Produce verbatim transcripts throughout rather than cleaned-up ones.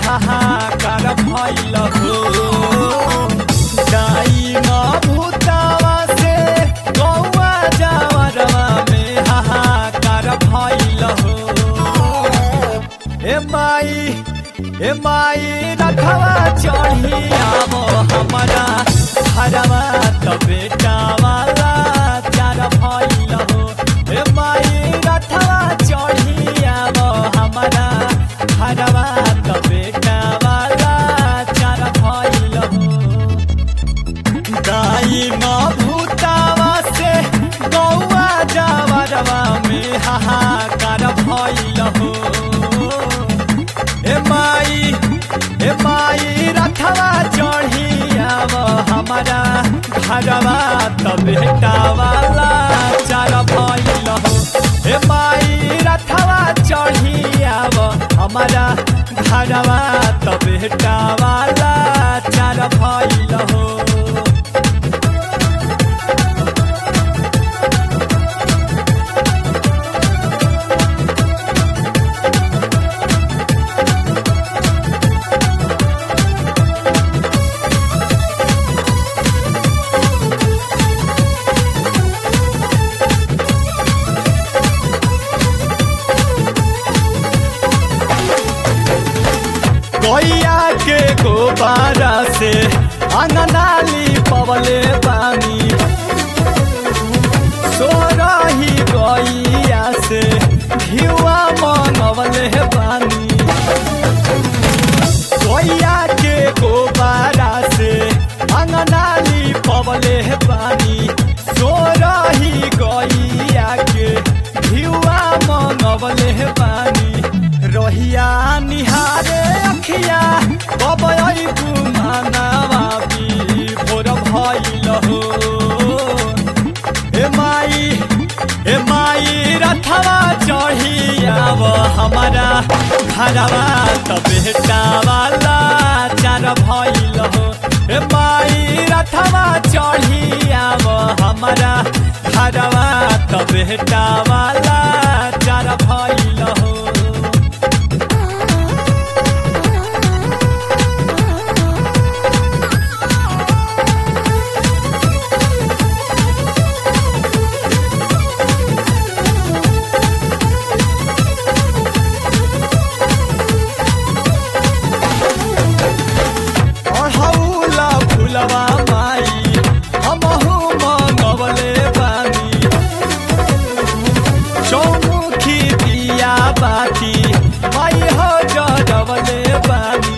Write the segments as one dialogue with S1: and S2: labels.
S1: हाहाकार भइल हो। दाई न भूतावा से गौवा जावरवा में हाहाकार भइल हो। ए माई ए माई रखवा चढ़ी आब हमारा घरवा त बेटा वाला चार भइल हो। ए माई रखवा चढ़ी आब हमारा घरवा त बेटा वाला चार भइल हो। दाई न भूतावा से गौवा जावरवा में हाहाकार भइल हो। ए माई ए माई रखवा चढ़ी आब हमारा घरवा त बेटा वाला चार भइल हो। ए माई रखवा चढ़ी आब हमारा घरवा त बेटा वाला चार भइल हो। गैया के गोबारा से अंगनाली पवले बानी। सोरही गैया से घिवा मंगवले बानी। गैया के गोबारा से अंगनाली पवले बानी। सोरही गैया के घिवा मंगवले बानी। रहिया निहारे अखिया बबई गुमानावा भी भोर भइल हो। ए माई ए माई रथवा चढ़ी आब हमारा घरवा त बेटा वाला चार भइल हो। ए माई रथवा चढ़ी आब हमारा घरवा त बेटा वाला चार भइल हो। फुलवा माई हमहु मंगवले बानी। चौमुखी दिया बाती माई हो जरवले बानी।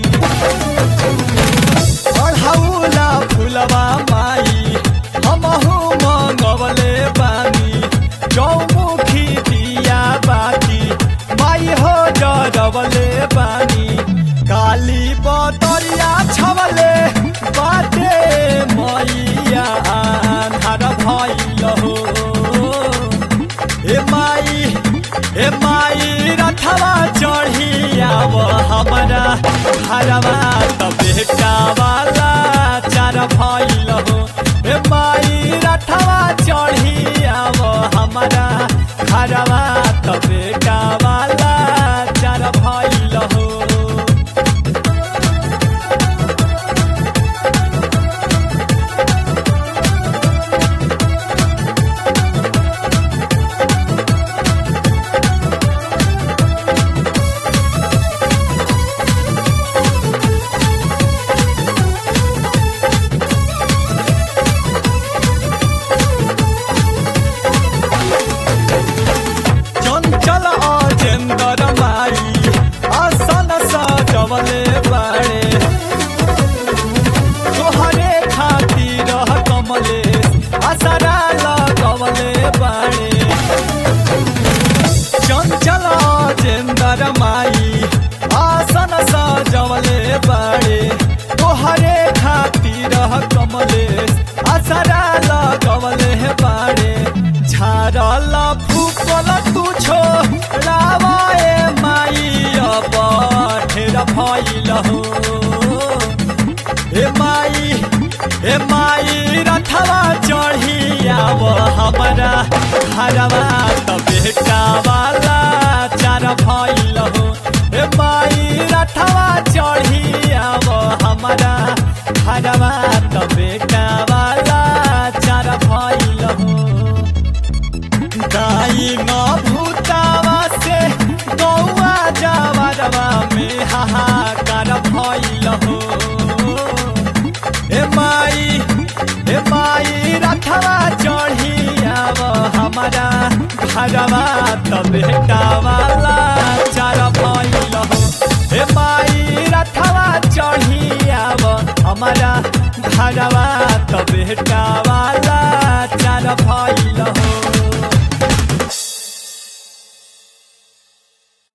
S1: अढ़ौला फुलवा माई हमहु मंगवले बानी। चौमुखी दिया बाती माई हो जरवले बानी। काली बतरिया छवले बाटे मैया आन्हार भइल हो। ए माई ए माई रथवा चढ़ी आब हमारा घरवा त बेटा वाला चार भइल हो। ए माई रथवा चढ़ी आब हमारा घरवा त बेटा वाला चार भइल हो। चंचल अजेंदर माई आसन सजवले बाड़े। तोहरे खातिर कमले असरा लगवले बाड़े। चंचल अजेंदर माई आसन सजवले बाड़े। तोहरे खातिर कमले असरा लगवले बाड़े। झारल फूकल तुछो रावाए माई अब ढेर भइल हो। ए माई ए माई रथवा चढ़ी आब हमारा घरवा त बेटा वाला चार भइल हो। ए माई रथवा चढ़ी आव हमारा घरवा त बेटा वाला चार भइल हो दाई न भूतावा से गौआ जावरवा में हाहाकार भइल हो ए माई ए माई रथवा चढ़ी आव हमारा घरवा त बेटा वाला चार भइल हो ए माई रथवा चढ़ी आव हमारा घरवा त बेटा वाला चार भइल